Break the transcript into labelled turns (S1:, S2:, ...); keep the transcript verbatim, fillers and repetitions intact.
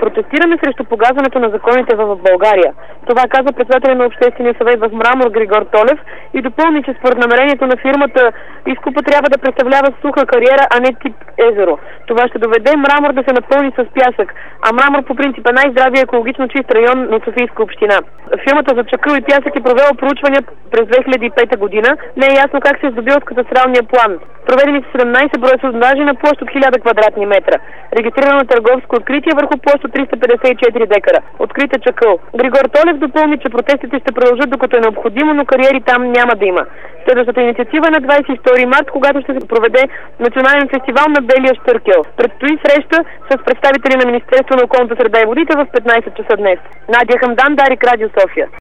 S1: Протестираме срещу погазването на законите в България. Това каза председателя на Обществения съвет в Мрамор Григор Толев и допълни, че според намерението на фирмата изкопът трябва да представлява суха кариера, а не тип езеро. Това ще доведе Мрамор да се напълни с пясък, а Мрамор по принцип е най-здравия екологично чист район на Софийска община. Фирмата за чакъл и пясък е провела проучвания през две хиляди и пета година. Не е ясно как се е здобил с кадастралния план. Проведени са седемнайсет броя сондажи на площ от хиляда квадратни метра. Регистрирано търговско откритие върху площ от триста петдесет и четири декара. Открита чакъл. Григор Толев допълни, че протестите ще продължат докато е необходимо, но кариери там няма да има. Следващата инициатива е на двайсет и втори март, когато ще се проведе национален фестивал на белия щъркел. Предстои среща с представители на Министерство на околната среда и водите в петнайсет часа днес. Надя Хамдан, Дарик, Радио София.